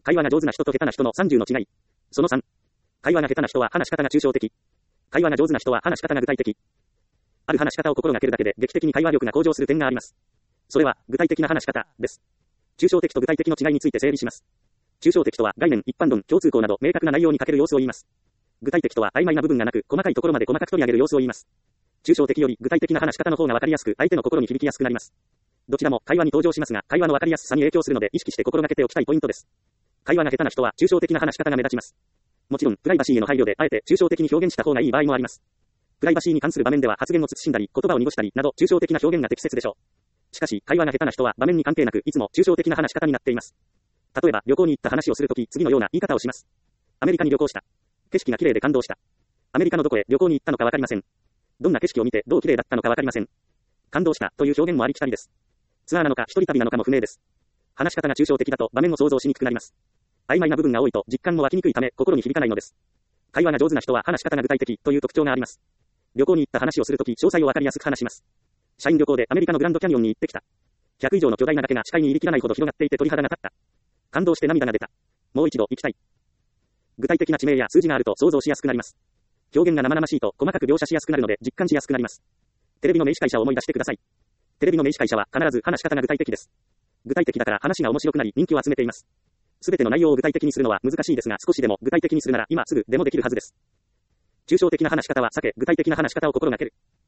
会話が上手な人と下手な人の30の違い。その3。会話が下手な人は話し方が抽象的。会話が上手な人は話し方が具体的。ある話し方を心がけるだけで劇的に会話力が向上する点があります。それは具体的な話し方です。抽象的と具体的の違いについて整理します。抽象的とは概念、一般論、共通項など明確な内容に欠ける様子を言います。具体的とは曖昧な部分がなく細かいところまで細かく取り上げる様子を言います。抽象的より具体的な話し方の方が分かりやすく相手の心に響きやすくなります。どちらも会話に登場しますが会話の分かりやすさに影響するので意識して心がけておきたいポイントです。会話が下手な人は抽象的な話し方が目立ちます。もちろんプライバシーへの配慮であえて抽象的に表現した方がいい場合もあります。プライバシーに関する場面では発言を慎んだり言葉を濁したりなど抽象的な表現が適切でしょう。しかし会話が下手な人は場面に関係なくいつも抽象的な話し方になっています。例えば旅行に行った話をするとき次のような言い方をします。アメリカに旅行した。景色が綺麗で感動した。アメリカのどこへ旅行に行ったのかわかりません。どんな景色を見てどう綺麗だったのかわかりません。感動したという表現もありきたりです。ツアーなのか一人旅なのかも不明です。話し方が抽象的だと場面を想像しにくくなります。曖昧な部分が多いと実感も湧きにくいため心に響かないのです。会話が上手な人は話し方が具体的という特徴があります。旅行に行った話をするとき詳細をわかりやすく話します。社員旅行でアメリカのグランドキャニオンに行ってきた。100以上の巨大な崖が視界に入りきらないほど広がっていて鳥肌が立った。感動して涙が出た。もう一度行きたい。具体的な地名や数字があると想像しやすくなります。表現が生々しいと細かく描写しやすくなるので実感しやすくなります。テレビの名司会者を思い出してください。テレビの名司会者は必ず話し方が具体的です。具体的だから話が面白くなり人気を集めています。すべての内容を具体的にするのは難しいですが少しでも具体的にするなら今すぐでもできるはずです。抽象的な話し方は避け具体的な話し方を心がける。